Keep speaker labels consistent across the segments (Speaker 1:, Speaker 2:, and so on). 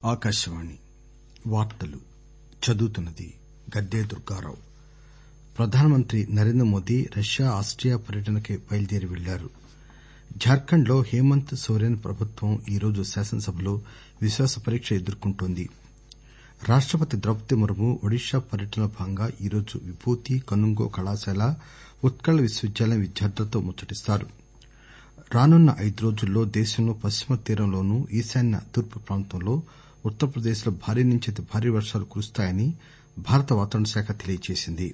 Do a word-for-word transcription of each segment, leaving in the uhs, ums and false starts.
Speaker 1: ఆకాశవాణి వార్తలు చదువుతున్నది గద్దె దుర్గారావు. ప్రధానమంత్రి నరేంద్రమోదీ రష్యా ఆస్టియా పర్యటనకి బయలుదేరి వెళ్లారు. జార్ఖండ్ లో హేమంత్ సోరెన్ ప్రభుత్వం ఈరోజు శాసనసభలో విశ్వాస పరీక్ష ఎదుర్కొంటోంది. రాష్టపతి ద్రౌపది ముర్ము ఒడిశా పర్యటనలో భాగంగా ఈరోజు విభూతి కనుంగో కళాశాల, ఉత్కళ్ విశ్వవిద్యాలయం విద్యార్థులతో ముచ్చటిస్తారు. రానున్న ఐదు రోజుల్లో దేశంలో పశ్చిమ తీరంలోనూ, ఈశాన్య తూర్పు ప్రాంతంలో, ఉత్తరప్రదేశ్ లో భారీ నుంచి అతి భారీ వర్షాలు కురుస్తాయని భారత వాతావరణ శాఖ తెలియజేసింది.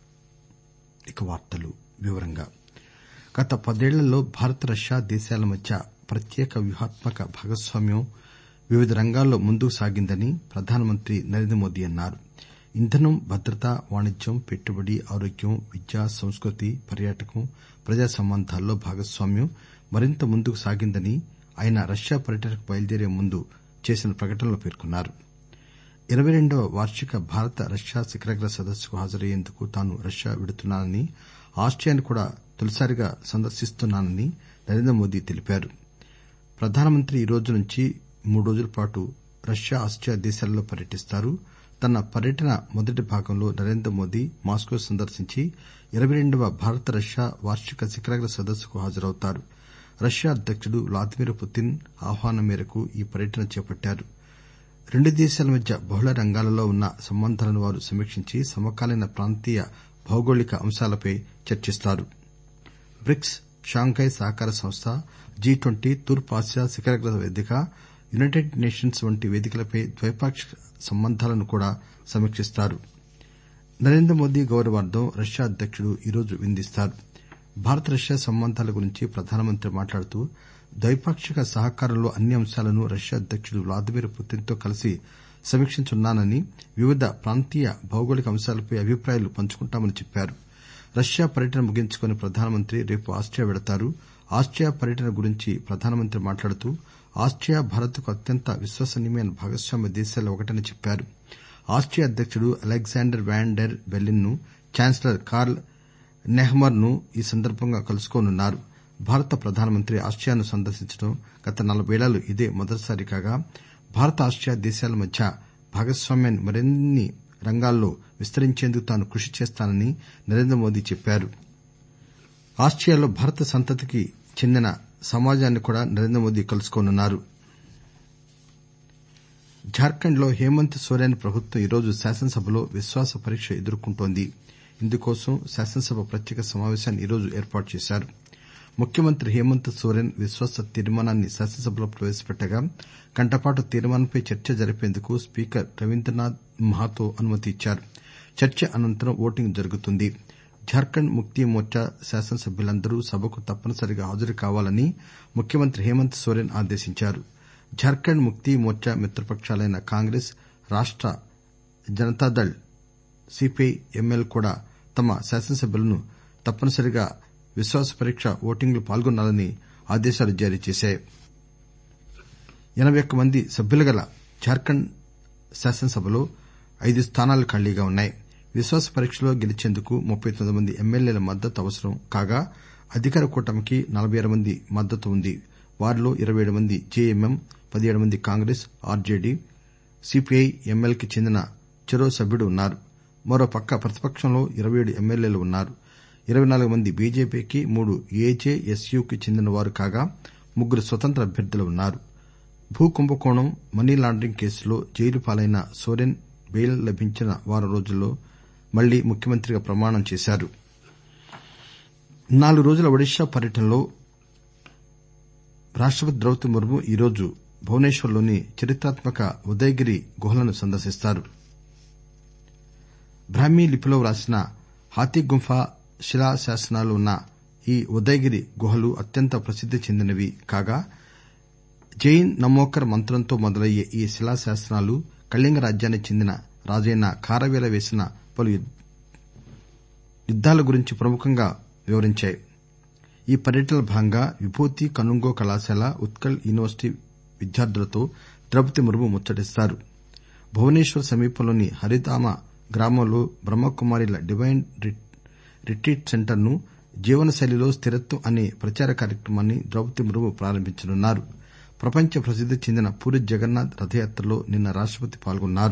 Speaker 1: గత పదేళ్లలో భారత్ రష్యా దేశాల మధ్య ప్రత్యేక వ్యూహాత్మక భాగస్వామ్యం వివిధ రంగాల్లో ముందుకు సాగిందని ప్రధానమంత్రి నరేంద్రమోదీ అన్నారు. ఇంధనం, భద్రత, వాణిజ్యం, పెట్టుబడి, ఆరోగ్యం, విద్య, సంస్కృతి, పర్యాటకం, ప్రజా సంబంధాల్లో భాగస్వామ్యం మరింత ముందుకు సాగిందని ఆయన రష్యా పర్యటనకు బయలుదేరే ముందు చేసిన ప్రకటనలో పేర్కొన్నారు. ఇరవై రెండవ వార్షిక భారత రష్యా శిఖరాగ్ర సదస్సుకు హాజరయ్యేందుకు తాను రష్యా వెడుతున్నానని, ఆస్టియాను కూడా తొలిసారిగా సందర్శిస్తున్నానని నరేంద్రమోదీ తెలిపారు. ప్రధానమంత్రి ఈరోజు నుంచి మూడు రోజుల పాటు రష్యా, ఆస్టియా దేశాలలో పర్యటిస్తారు. తన పర్యటన మొదటి భాగంలో నరేంద్రమోదీ మాస్కో సందర్శించి ఇరవై రెండవ భారత రష్యా వార్షిక శిఖరాగ్ర సదస్సుకు హాజరవుతారు. రష్యా అధ్యకుడు వ్లాదిమిర్ పుతిన్ ఆహ్వానం మేరకు ఈ పర్యటన చేపట్టారు. రెండు దేశాల మధ్య బహుళ రంగాలలో ఉన్న సంబంధాలను వారు సమీక్షించి సమకాలీన ప్రాంతీయ భౌగోళిక అంశాలపై చర్చిస్తారు. బ్రిక్స్, షాంఘై సహకార సంస్థ, జి ట్వంటీ, తూర్పు ఆసియా శిఖరాగ్ర వేదిక, యునైటెడ్ నేషన్స్ వంటి వేదికలపై ద్వైపాక్షిక సంబంధాలను కూడా సమీక్షిస్తారు. నరేంద్రమోదీ గౌరవార్థం రష్యా అధ్యకుడు ఈరోజు విందిస్తారు. భారత రష్యా సంబంధాల గురించి ప్రధానమంత్రి మాట్లాడుతూ ద్వైపాక్షిక సహకారంలో అన్ని అంశాలను రష్యా అధ్యకుడు వ్లాదిమిర్ పుతిన్ తో కలిసి సమీక్షించనున్నానని, వివిధ ప్రాంతీయ భౌగోళిక అంశాలపై అభిప్రాయాలు పంచుకుంటామని చెప్పారు. రష్యా పర్యటన ముగించుకుని ప్రధానమంత్రి రేపు ఆస్టియా వెళతారు. ఆస్టియా పర్యటన గురించి ప్రధానమంత్రి మాట్లాడుతూ ఆస్టియా భారత్ కు అత్యంత విశ్వసనీయమైన భాగస్వామ్య దేశాల్లో ఒకటని చెప్పారు. ఆస్టియా అధ్యకుడు అలెగ్జాండర్ వ్యాన్ డెర్ బెలిన్ ను, ఛాన్సలర్ కార్ల్ నెహ్మర్ ను ఈ సందర్భంగా కలుసుకోనున్నారు. భారత ప్రధానమంత్రి ఆస్టియాను సందర్శించడం గత నలభైయేళ్లలో ఇదే మొదటిసారి కాగా, భారత ఆస్టియా దేశాల మధ్య భాగస్వామ్యాన్ని మరిన్ని రంగాల్లో విస్తరించేందుకు తాను కృషి చేస్తానని నరేంద్రమోదీ చెప్పారు. ఆస్టియాలో భారత సంతతికి చెందిన సమాజాన్ని కూడా నరేంద్రమోదీ కలుసుకోనున్నారు. జార్ఖండ్ లో హేమంత్ సోరెన్ ప్రభుత్వం ఈరోజు శాసనసభలో విశ్వాస పరీక్ష ఎదుర్కొంటోంది. ఇందుకోసం శాసనసభ ప్రత్యేక సమావేశాన్ని ఈరోజు ఏర్పాటు చేశారు. ముఖ్యమంత్రి హేమంత్ సోరెన్ విశ్వాస తీర్మానాన్ని శాసనసభలో ప్రవేశపెట్టగా, గంటపాటు తీర్మానంపై చర్చ జరిపేందుకు స్పీకర్ రవీంద్రనాథ్ మహాతో అనుమతి ఇచ్చారు. చర్చ అనంతరం ఓటింగ్ జరుగుతుంది. జార్ఖండ్ ముక్తి మోర్చా శాసనసభ్యులందరూ సభకు తప్పనిసరిగా హాజరు కావాలని ముఖ్యమంత్రి హేమంత్ సోరెన్ ఆదేశించారు. జార్ఖండ్ ముక్తి మోర్చా మిత్రపకాలైన కాంగ్రెస్, రాష్ట జనతాదళ్, సిపిఐ ఎంఎల్ కూడా తమ శాసనసభ్యులను తప్పనిసరిగా విశ్వాస పరీక్ష ఓటింగ్ లో పాల్గొనాలని ఆదేశాలు జారీ చేశాయి. ఎనబై ఒక్క మంది సభ్యులుగల జార్ఖండ్ శాసనసభలో ఐదు స్థానాలు ఖాళీగా ఉన్నాయి. విశ్వాస పరీక్షలో గెలిచేందుకు ముప్పై తొమ్మిది మంది ఎమ్మెల్యేల మద్దతు అవసరం కాగా, అధికార కూటమికి నలబై ఆరు మంది మద్దతు ఉంది. వారిలో ఇరవై ఏడు మంది జెఎంఎం, పదిహేడు మంది కాంగ్రెస్, ఆర్జెడి, సిపిఐ ఎంఎల్ కి చెందిన చెరో సభ్యుడు ఉన్నారు. మరోపక్క ప్రతిపక్షంలో ఇరవై ఏడు ఎమ్మెల్యేలు ఉన్నారు. ఇరవై నాలుగు మంది బీజేపీకి, మూడు ఏజేఎస్యూకి చెందిన వారు కాగా, ముగ్గురు స్వతంత్ర అభ్యర్థులు ఉన్నారు. భూ కుంభకోణం, మనీ లాండరింగ్ కేసులో జైలు పాలైన సోరెన్ బెయిల్ లభించిన వారం రోజుల్లో మళ్లీ ముఖ్యమంత్రిగా ప్రమాణం చేశారు. నాలుగు రోజుల ఒడిశా పర్యటనలో రాష్టపతి ద్రౌపది ముర్ము ఈరోజు భువనేశ్వర్ లోని చరిత్రాత్మక ఉదయగిరి గుహలను సందర్శిస్తారు. బ్రాహ్మీ లిపిలో వ్రాసిన హాతీగుంఫా శిలాశాసనాలు ఉన్న ఈ ఉదయగిరి గుహలు అత్యంత ప్రసిద్ది చెందినవి కాగా, జైన్ నమోకర్ మంత్రంతో మొదలయ్యే ఈ శిలాశాసనాలు కళింగ రాజ్యానికి చెందిన రాజైన ఖారవేల వేసిన పలు యుద్దాల గురించి ప్రముఖంగా వివరించాయి. ఈ పర్యటనలో భాగంగా విభూతి కనుంగో కళాశాల, ఉత్కళ్ యూనివర్సిటీ విద్యార్థులతో ద్రౌపది ముర్ము ముచ్చటిస్తారు. భువనేశ్వర్ సమీపంలోని హరిధామ గ్రామంలో బ్రహ్మకుమారిల డివైన్ రిట్రీట్ సెంటర్ ను జీవనశైలిలో స్థిరత్వం అనే ప్రచార కార్యక్రమాన్ని ద్రౌపది ముర్ము ప్రారంభించనున్నారు. ప్రపంచ ప్రసిద్ది చెందిన పూరీ జగన్నాథ్ రథయాత్రలో నిన్న రాష్టపతి పాల్గొన్నారు.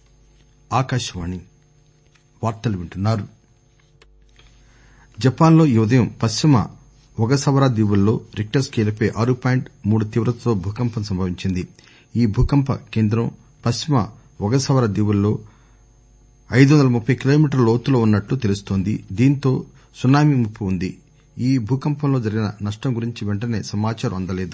Speaker 1: జపాన్లో ఈ ఉదయం పశ్చిమ ఒగసవరా దీవుల్లో రిక్టర్ స్కేలుపై ఆరు పాయింట్ మూడు తీవ్రతతో భూకంపం సంభవించింది. ఈ భూకంప కేంద్రం పశ్చిమ ఒగసవరా దీవుల్లో ఐదు వందల ముప్పై కిలోమీటర్ల లోతులో ఉన్నట్లు తెలుస్తోంది. దీంతో సునామీ ముప్పు ఉంది. ఈ భూకంపంలో జరిగిన నష్టం గురించి వెంటనే సమాచారం అందలేదు.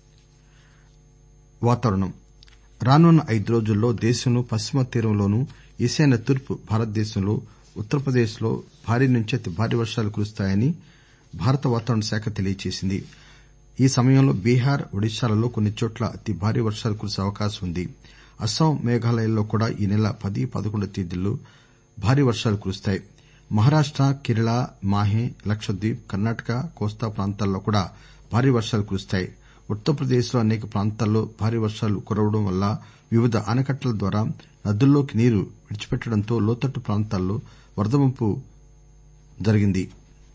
Speaker 1: వాతావరణం రానున్న ఐదు రోజుల్లో దేశంలో పశ్చిమ తీరంలోనూ ఈశాన్య తూర్పు భారతదేశంలో ఉత్తరప్రదేశ్ లో భారీ నుంచి అతి భారీ వర్షాలు కురుస్తాయని భారత వాతావరణ శాఖ తెలియజేసింది. ఈ సమయంలో బీహార్ ఒడిశాలలో కొన్ని చోట్ల అతి భారీ వర్షాలు కురిసే అవకాశం ఉంది. అస్సాం మేఘాలయల్లో కూడా ఈ నెల పది పదకొండు తేదీల్లో భారీ వర్షాలు కురుస్తాయి. మహారాష్ట కేరళ మాహే లక్షద్వీప్ కర్ణాటక కోస్తా ప్రాంతాల్లో కూడా భారీ వర్షాలు కురుస్తాయి. ఉత్తరప్రదేశ్ లో అనేక ప్రాంతాల్లో భారీ వర్షాలు కురవడం వల్ల వివిధ ఆనకట్టల ద్వారా నదుల్లోకి నీరు విడిచిపెట్టడంతో లోతట్టు ప్రాంతాల్లో వరద ముంపు జరిగింది.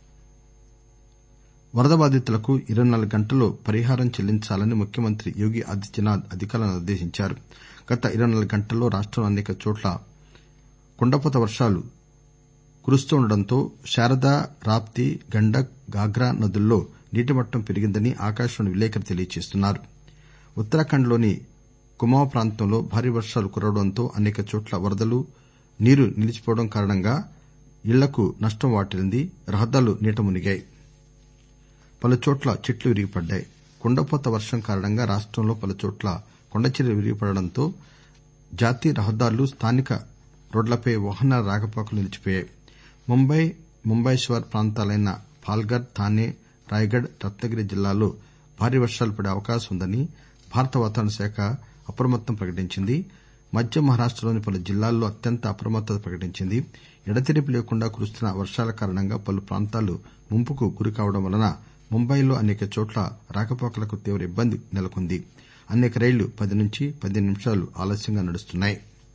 Speaker 1: వరద బాధితులకు ఇరవై నాలుగు గంటల్లో పరిహారం చెల్లించాలని ముఖ్యమంత్రి యోగి ఆదిత్యనాథ్ అధికారులను ఆదేశించారు. గత ఇరవై నాలుగు గంటల్లో రాష్టంలో అనేక చోట్ల కుండపోత వర్షాలు కురుస్తుండటంతో శారదా రాప్తి గండక్ ఘాఘ్రా నదుల్లో నీటిమట్టం పెరిగిందని ఆకాశవాణి విలేకరి తెలియజేస్తున్నారు. ఉత్తరాఖండ్ లోని కుమావ్ ప్రాంతంలో భారీ వర్షాలు కురవడంతో అనేక చోట్ల వరదలు నీరు నిలిచిపోవడం కారణంగా ఇళ్లకు నష్టం వాటిల్లింది. రహదారులు నీట మునిగాయి. పలుచోట్ల చెట్లు విరిగిపడ్డాయి. కుండపోత వర్షం కారణంగా రాష్టంలో పలుచోట్ల కొండచర్యలు విరిగిపడడంతో జాతీయ రహదారులు స్థానిక రోడ్లపై వాహనాల రాకపోకలు నిలిచిపోయాయి. ముంబై ముంబైశ్వర్ ప్రాంతాలైన పాల్ఘర్ థానే రాయ్గఢ్ రత్నగిరి జిల్లాల్లో భారీ వర్షాలు పడే అవకాశం ఉందని భారత వాతావరణ శాఖ అప్రమత్తం ప్రకటించింది. మధ్య మహారాష్టలోని పలు జిల్లాల్లో అత్యంత అప్రమత్తత ప్రకటించింది. ఎడతెరిపి లేకుండా కురుస్తున్న వర్షాల కారణంగా పలు ప్రాంతాలు ముంపుకు గురికావడం వలన ముంబైలో అనేక చోట్ల రాకపోకలకు తీవ్ర ఇబ్బంది నెలకొంది. అనేక రైళ్లు పది నుంచి పదిహేను నిమిషాలు ఆలస్యంగా నడుస్తున్నాయి.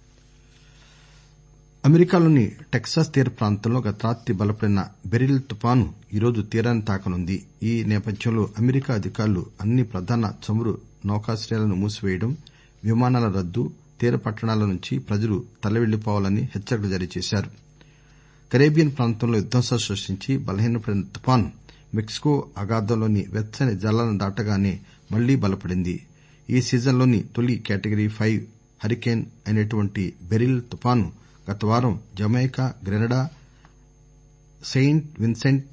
Speaker 1: అమెరికాలోని టెక్సాస్ తీర ప్రాంతంలో గత రాత్రి బలపడిన బెరిల్ తుపాను ఈరోజు తీరాన్ని తాకనుంది. ఈ నేపథ్యంలో అమెరికా అధికారులు అన్ని ప్రధాన చమురు నౌకాశ్రయాలను మూసివేయడం, విమానాల రద్దు, తీర పట్టణాల నుంచి ప్రజలు తరలివెళ్లిపోవాలని హెచ్చరికలు జారీ చేశారు. కరేబియన్ ప్రాంతంలో విధ్వంసాలు సృష్టించి బలహీనపడిన తుపాను మెక్సికో అఖాతంలోని వెచ్చని జలాలను దాటగానే మళ్లీ బలపడింది. ఈ సీజన్లోని తొలి కేటగిరీ ఫైవ్ హరికేన్ అయినటువంటి బెరిల్ తుపాను గత వారం Jamaica, Grenada, Saint Vincent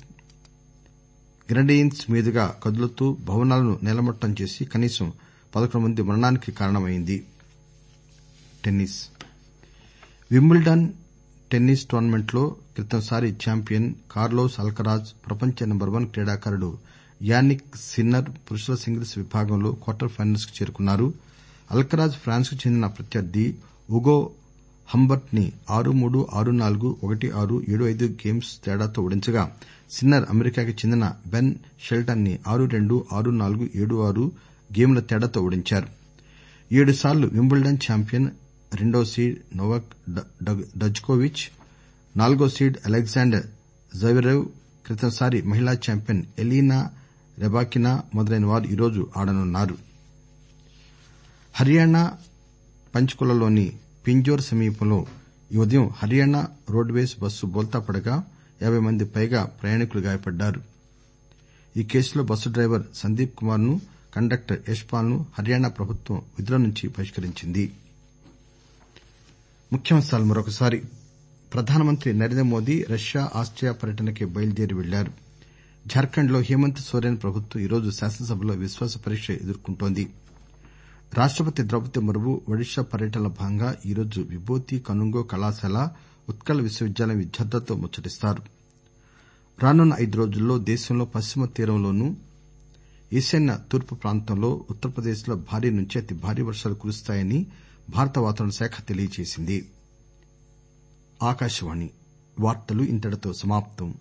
Speaker 1: Grenadines మీదుగా కదులుతూ భవనాలను నేలమట్టం చేసి కనీసం పదకొండు మంది మరణానికి కారణమైంది. టెన్నిస్ వింబుల్డన్ టెన్నిస్ టోర్నమెంట్లో క్రితంసారి ఛాంపియన్ కార్లోస్ అల్కరాజ్ ప్రపంచ నెంబర్ వన్ క్రీడాకారుడు యానిక్ సిన్నర్ పురుషుల సింగిల్స్ విభాగంలో క్వార్టర్ ఫైనల్స్ కు చేరుకున్నారు. అల్కరాజ్ ఫ్రాన్స్ కు చెందిన ప్రత్యర్థి ఉగో హంబర్ట్ ని ఆరు మూడు ఆరు నాలుగు ఒకటి ఆరు ఏడు ఐదు గేమ్స్ తేడాతో ఓడించగా సిన్నర్ అమెరికాకి చెందిన బెన్ షెల్టన్ ని ఆరు రెండు ఆరు నాలుగు ఏడు ఆరు గేమ్ల తేడాతో ఓడించారు. ఏడుసార్లు వింబుల్డన్ ఛాంపియన్ రెండో సీడ్ నోవాక్ డజ్కోవిచ్, నాలుగో సీడ్ అలెగ్జాండర్ జవెరేవ్, క్రితంసారి మహిళా ఛాంపియన్ ఎలీనా రెబాకినా మొదలైన వారు ఈరోజు ఆడనున్నారు. హర్యానా పంచ్కులలోని పింజోర్ సమీపంలో ఈ ఉదయం హర్యానా రోడ్వేస్ బస్సు బోల్తా పడగా యాబై మంది పైగా ప్రయాణికులు గాయపడ్డారు. ఈ కేసులో బస్సు డ్రైవర్ సందీప్ కుమార్ ను, కండక్టర్ యశ్ పాల్ ను హర్యానా ప్రభుత్వం విధుల నుంచి బహిష్కరించింది. ముఖ్యాంశాలు మరొకసారి. ప్రధానమంత్రి నరేంద్ర మోదీ రష్యా, ఆస్టియా పర్యటనకి బయలుదేరి వెళ్లారు. జార్ఖండ్ లో హేమంత్ సోరెన్ ప్రభుత్వం ఈరోజు శాసనసభలో విశ్వాస పరీక్ష ఎదుర్కొంటోంది. రాష్టపతి ద్రౌపది ముర్ము ఒడిశా పర్యటనలో భాగంగా ఈరోజు విభూతి కనుంగో కళాశాల, ఉత్కళ్ విశ్వవిద్యాలయం విద్యార్థులతో ముచ్చటిస్తారు. రానున్న ఐదు రోజుల్లో దేశంలో పశ్చిమ తీరంలోనూ ఈశాన్య తూర్పు ప్రాంతంలో ఉత్తరప్రదేశ్ లో భారీ నుంచి అతి భారీ వర్షాలు కురుస్తాయని భారత వాతావరణ శాఖ తెలియజేసింది.